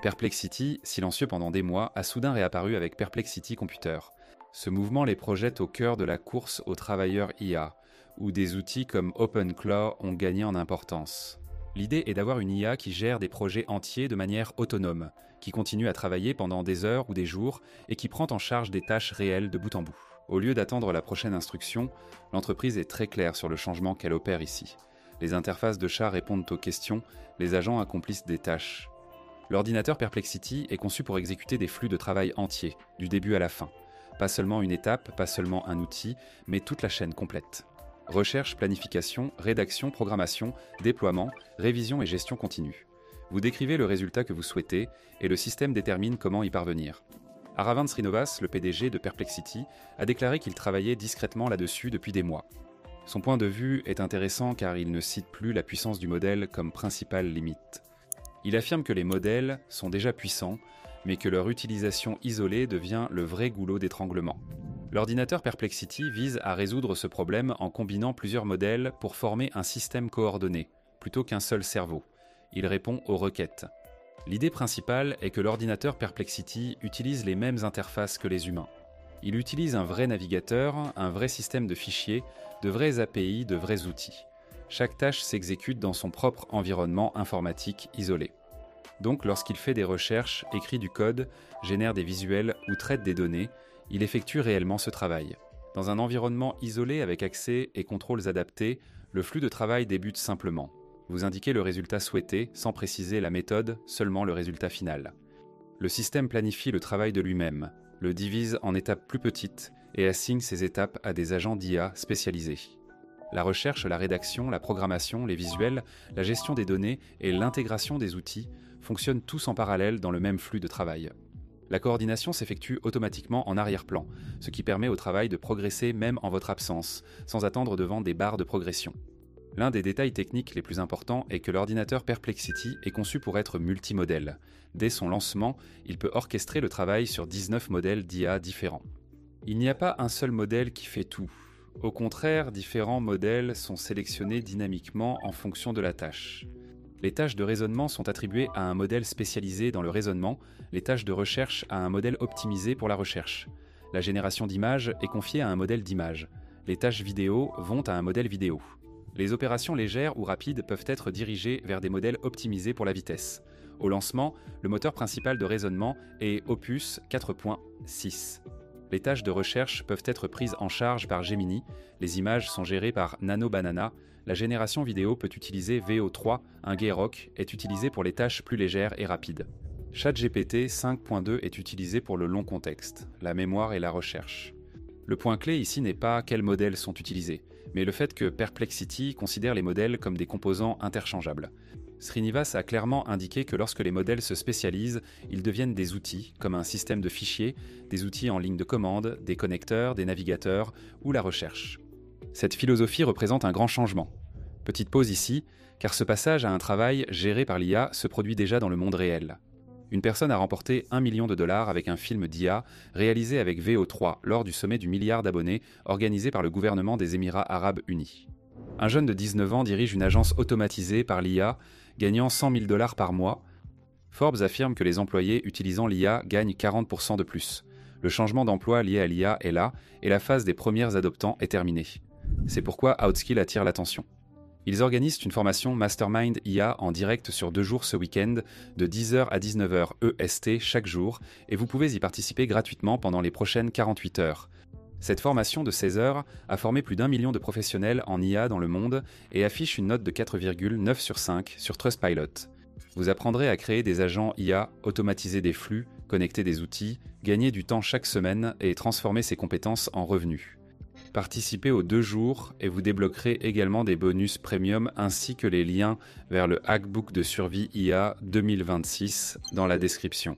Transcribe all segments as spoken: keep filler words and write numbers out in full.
Perplexity, silencieux pendant des mois, a soudain réapparu avec Perplexity Computer. Ce mouvement les projette au cœur de la course aux travailleurs I A, où des outils comme OpenClaw ont gagné en importance. L'idée est d'avoir une I A qui gère des projets entiers de manière autonome, qui continue à travailler pendant des heures ou des jours et qui prend en charge des tâches réelles de bout en bout. Au lieu d'attendre la prochaine instruction, l'entreprise est très claire sur le changement qu'elle opère ici. Les interfaces de chat répondent aux questions, les agents accomplissent des tâches. L'ordinateur Perplexity est conçu pour exécuter des flux de travail entiers, du début à la fin. Pas seulement une étape, pas seulement un outil, mais toute la chaîne complète. Recherche, planification, rédaction, programmation, déploiement, révision et gestion continue. Vous décrivez le résultat que vous souhaitez et le système détermine comment y parvenir. Aravind Srinivas, le P D G de Perplexity, a déclaré qu'il travaillait discrètement là-dessus depuis des mois. Son point de vue est intéressant car il ne cite plus la puissance du modèle comme principale limite. Il affirme que les modèles sont déjà puissants, mais que leur utilisation isolée devient le vrai goulot d'étranglement. L'ordinateur Perplexity vise à résoudre ce problème en combinant plusieurs modèles pour former un système coordonné, plutôt qu'un seul cerveau. Il répond aux requêtes. L'idée principale est que l'ordinateur Perplexity utilise les mêmes interfaces que les humains. Il utilise un vrai navigateur, un vrai système de fichiers, de vrais A P I, de vrais outils. Chaque tâche s'exécute dans son propre environnement informatique isolé. Donc lorsqu'il fait des recherches, écrit du code, génère des visuels ou traite des données, il effectue réellement ce travail. Dans un environnement isolé avec accès et contrôles adaptés, le flux de travail débute simplement. Vous indiquez le résultat souhaité sans préciser la méthode, seulement le résultat final. Le système planifie le travail de lui-même, le divise en étapes plus petites et assigne ces étapes à des agents d'I A spécialisés. La recherche, la rédaction, la programmation, les visuels, la gestion des données et l'intégration des outils fonctionnent tous en parallèle dans le même flux de travail. La coordination s'effectue automatiquement en arrière-plan, ce qui permet au travail de progresser même en votre absence, sans attendre devant des barres de progression. L'un des détails techniques les plus importants est que l'ordinateur Perplexity est conçu pour être multimodèle. Dès son lancement, il peut orchestrer le travail sur dix-neuf modèles d'I A différents. Il n'y a pas un seul modèle qui fait tout. Au contraire, différents modèles sont sélectionnés dynamiquement en fonction de la tâche. Les tâches de raisonnement sont attribuées à un modèle spécialisé dans le raisonnement, les tâches de recherche à un modèle optimisé pour la recherche. La génération d'images est confiée à un modèle d'image. Les tâches vidéo vont à un modèle vidéo. Les opérations légères ou rapides peuvent être dirigées vers des modèles optimisés pour la vitesse. Au lancement, le moteur principal de raisonnement est Opus quatre point six. Les tâches de recherche peuvent être prises en charge par Gemini, les images sont gérées par Nano Banana, la génération vidéo peut utiliser V O trois, un Grok est utilisé pour les tâches plus légères et rapides. ChatGPT cinq point deux est utilisé pour le long contexte, la mémoire et la recherche. Le point clé ici n'est pas quels modèles sont utilisés, mais le fait que Perplexity considère les modèles comme des composants interchangeables. Srinivas a clairement indiqué que lorsque les modèles se spécialisent, ils deviennent des outils, comme un système de fichiers, des outils en ligne de commande, des connecteurs, des navigateurs ou la recherche. Cette philosophie représente un grand changement. Petite pause ici, car ce passage à un travail géré par l'I A se produit déjà dans le monde réel. Une personne a remporté un million de dollars avec un film d'I A réalisé avec V O trois lors du sommet du milliard d'abonnés organisé par le gouvernement des Émirats arabes unis. Un jeune de dix-neuf ans dirige une agence automatisée par l'I A, gagnant cent mille dollars par mois. Forbes affirme que les employés utilisant l'I A gagnent quarante pour cent de plus. Le changement d'emploi lié à l'I A est là, et la phase des premiers adoptants est terminée. C'est pourquoi Outskill attire l'attention. Ils organisent une formation Mastermind I A en direct sur deux jours ce week-end, de dix heures à dix-neuf heures E S T chaque jour, et vous pouvez y participer gratuitement pendant les prochaines quarante-huit heures. Cette formation de seize heures a formé plus d'un million de professionnels en I A dans le monde et affiche une note de quatre virgule neuf sur cinq sur Trustpilot. Vous apprendrez à créer des agents I A, automatiser des flux, connecter des outils, gagner du temps chaque semaine et transformer ces compétences en revenus. Participez aux deux jours et vous débloquerez également des bonus premium ainsi que les liens vers le Hackbook de survie I A deux mille vingt-six dans la description.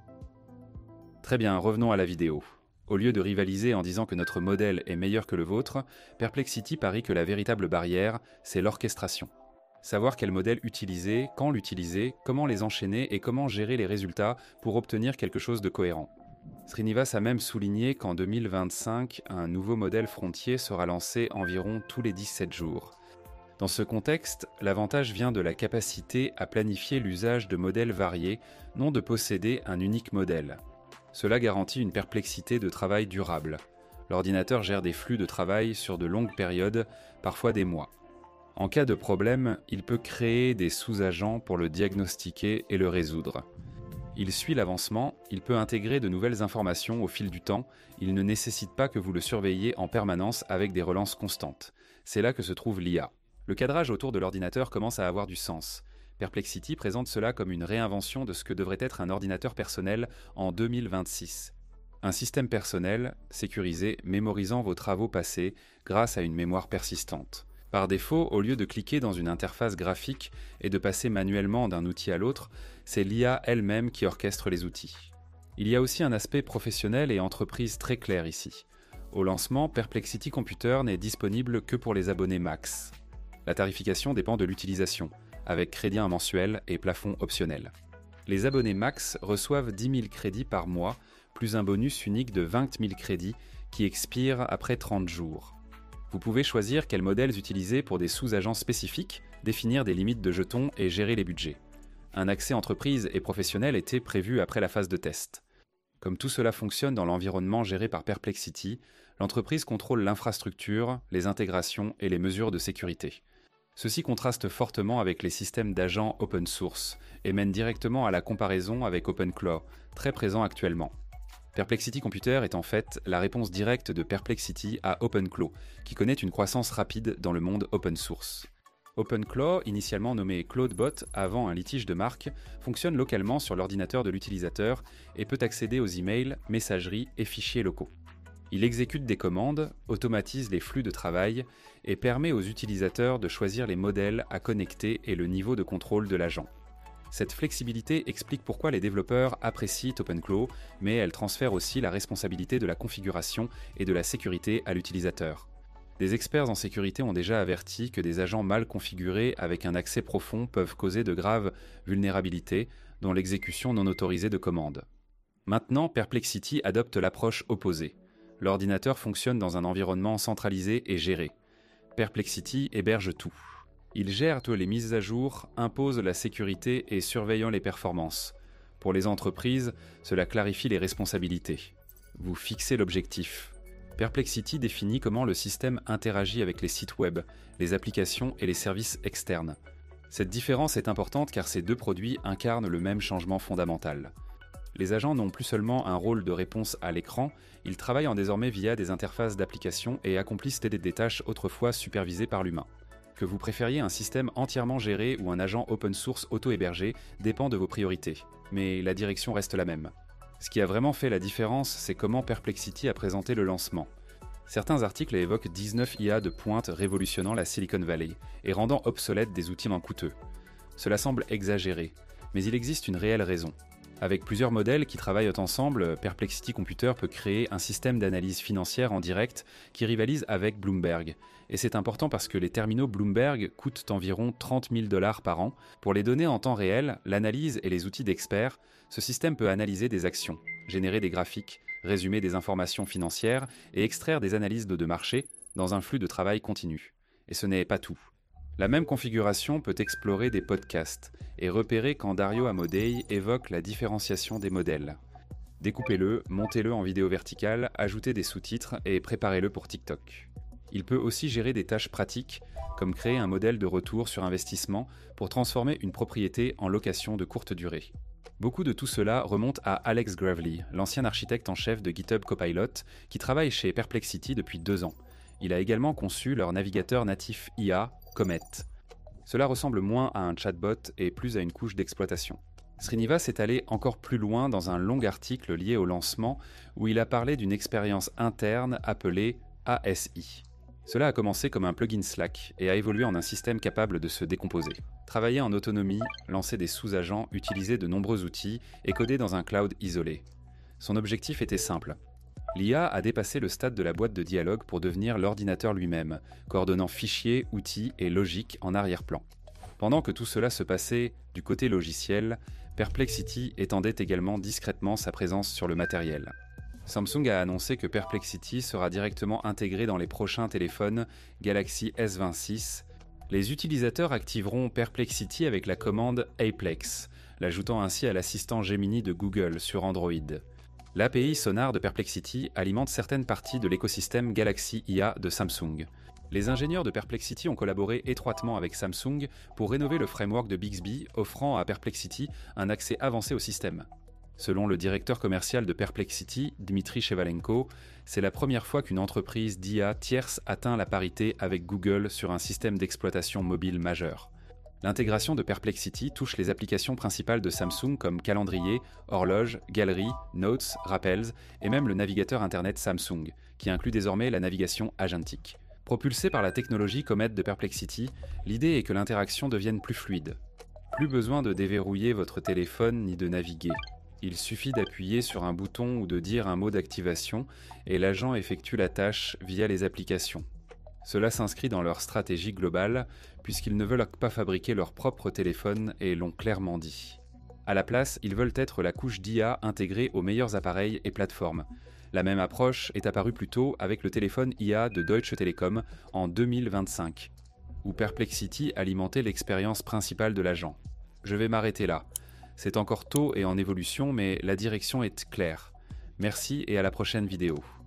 Très bien, revenons à la vidéo. Au lieu de rivaliser en disant que notre modèle est meilleur que le vôtre, Perplexity parie que la véritable barrière, c'est l'orchestration. Savoir quel modèle utiliser, quand l'utiliser, comment les enchaîner et comment gérer les résultats pour obtenir quelque chose de cohérent. Srinivas a même souligné qu'en deux mille vingt-cinq, un nouveau modèle frontier sera lancé environ tous les dix-sept jours. Dans ce contexte, l'avantage vient de la capacité à planifier l'usage de modèles variés, non de posséder un unique modèle. Cela garantit une perplexité de travail durable. L'ordinateur gère des flux de travail sur de longues périodes, parfois des mois. En cas de problème, il peut créer des sous-agents pour le diagnostiquer et le résoudre. Il suit l'avancement, il peut intégrer de nouvelles informations au fil du temps, il ne nécessite pas que vous le surveilliez en permanence avec des relances constantes. C'est là que se trouve l'I A. Le cadrage autour de l'ordinateur commence à avoir du sens. Perplexity présente cela comme une réinvention de ce que devrait être un ordinateur personnel en deux mille vingt-six. Un système personnel, sécurisé, mémorisant vos travaux passés grâce à une mémoire persistante. Par défaut, au lieu de cliquer dans une interface graphique et de passer manuellement d'un outil à l'autre, c'est l'I A elle-même qui orchestre les outils. Il y a aussi un aspect professionnel et entreprise très clair ici. Au lancement, Perplexity Computer n'est disponible que pour les abonnés Max. La tarification dépend de l'utilisation, avec crédit mensuel et plafond optionnel. Les abonnés Max reçoivent dix mille crédits par mois, plus un bonus unique de vingt mille crédits qui expire après trente jours. Vous pouvez choisir quels modèles utiliser pour des sous-agents spécifiques, définir des limites de jetons et gérer les budgets. Un accès entreprise et professionnel était prévu après la phase de test. Comme tout cela fonctionne dans l'environnement géré par Perplexity, l'entreprise contrôle l'infrastructure, les intégrations et les mesures de sécurité. Ceci contraste fortement avec les systèmes d'agents open source et mène directement à la comparaison avec OpenClaw, très présent actuellement. Perplexity Computer est en fait la réponse directe de Perplexity à OpenClaw, qui connaît une croissance rapide dans le monde open source. OpenClaw, initialement nommé CloudBot avant un litige de marque, fonctionne localement sur l'ordinateur de l'utilisateur et peut accéder aux emails, messageries et fichiers locaux. Il exécute des commandes, automatise les flux de travail et permet aux utilisateurs de choisir les modèles à connecter et le niveau de contrôle de l'agent. Cette flexibilité explique pourquoi les développeurs apprécient OpenClaw, mais elle transfère aussi la responsabilité de la configuration et de la sécurité à l'utilisateur. Des experts en sécurité ont déjà averti que des agents mal configurés avec un accès profond peuvent causer de graves vulnérabilités, dont l'exécution non autorisée de commandes. Maintenant, Perplexity adopte l'approche opposée. L'ordinateur fonctionne dans un environnement centralisé et géré. Perplexity héberge tout. Il gère toutes les mises à jour, impose la sécurité et surveillant les performances. Pour les entreprises, cela clarifie les responsabilités. Vous fixez l'objectif. Perplexity définit comment le système interagit avec les sites web, les applications et les services externes. Cette différence est importante car ces deux produits incarnent le même changement fondamental. Les agents n'ont plus seulement un rôle de réponse à l'écran, ils travaillent en désormais via des interfaces d'applications et accomplissent des, des tâches autrefois supervisées par l'humain. Que vous préfériez un système entièrement géré ou un agent open source auto-hébergé dépend de vos priorités, mais la direction reste la même. Ce qui a vraiment fait la différence, c'est comment Perplexity a présenté le lancement. Certains articles évoquent dix-neuf I A de pointe révolutionnant la Silicon Valley et rendant obsolètes des outils moins coûteux. Cela semble exagéré, mais il existe une réelle raison. Avec plusieurs modèles qui travaillent ensemble, Perplexity Computer peut créer un système d'analyse financière en direct qui rivalise avec Bloomberg. Et c'est important parce que les terminaux Bloomberg coûtent environ trente mille dollars par an. Pour les données en temps réel, l'analyse et les outils d'experts, ce système peut analyser des actions, générer des graphiques, résumer des informations financières et extraire des analyses de, de marché dans un flux de travail continu. Et ce n'est pas tout. La même configuration peut explorer des podcasts et repérer quand Dario Amodei évoque la différenciation des modèles. Découpez-le, montez-le en vidéo verticale, ajoutez des sous-titres et préparez-le pour TikTok. Il peut aussi gérer des tâches pratiques, comme créer un modèle de retour sur investissement pour transformer une propriété en location de courte durée. Beaucoup de tout cela remonte à Alex Gravely, l'ancien architecte en chef de GitHub Copilot, qui travaille chez Perplexity depuis deux ans. Il a également conçu leur navigateur natif I A, Comet. Cela ressemble moins à un chatbot et plus à une couche d'exploitation. Srinivas est allé encore plus loin dans un long article lié au lancement où il a parlé d'une expérience interne appelée A S I. Cela a commencé comme un plugin Slack et a évolué en un système capable de se décomposer. Travailler en autonomie, lancer des sous-agents, utiliser de nombreux outils et coder dans un cloud isolé. Son objectif était simple. L'I A a dépassé le stade de la boîte de dialogue pour devenir l'ordinateur lui-même, coordonnant fichiers, outils et logique en arrière-plan. Pendant que tout cela se passait du côté logiciel, Perplexity étendait également discrètement sa présence sur le matériel. Samsung a annoncé que Perplexity sera directement intégré dans les prochains téléphones Galaxy S vingt-six Les utilisateurs activeront Perplexity avec la commande Aplex, l'ajoutant ainsi à l'assistant Gemini de Google sur Android. L'A P I Sonar de Perplexity alimente certaines parties de l'écosystème Galaxy I A de Samsung. Les ingénieurs de Perplexity ont collaboré étroitement avec Samsung pour rénover le framework de Bixby, offrant à Perplexity un accès avancé au système. Selon le directeur commercial de Perplexity, Dmitry Shevalenko, c'est la première fois qu'une entreprise d'I A tierce atteint la parité avec Google sur un système d'exploitation mobile majeur. L'intégration de Perplexity touche les applications principales de Samsung comme calendrier, horloge, galerie, notes, rappels et même le navigateur internet Samsung, qui inclut désormais la navigation agentique. Propulsé par la technologie Comet de Perplexity, l'idée est que l'interaction devienne plus fluide. Plus besoin de déverrouiller votre téléphone ni de naviguer. Il suffit d'appuyer sur un bouton ou de dire un mot d'activation et l'agent effectue la tâche via les applications. Cela s'inscrit dans leur stratégie globale, puisqu'ils ne veulent pas fabriquer leur propre téléphone et l'ont clairement dit. À la place, ils veulent être la couche d'I A intégrée aux meilleurs appareils et plateformes. La même approche est apparue plus tôt avec le téléphone I A de Deutsche Telekom en deux mille vingt-cinq, où Perplexity alimentait l'expérience principale de l'agent. Je vais m'arrêter là. C'est encore tôt et en évolution, mais la direction est claire. Merci et à la prochaine vidéo.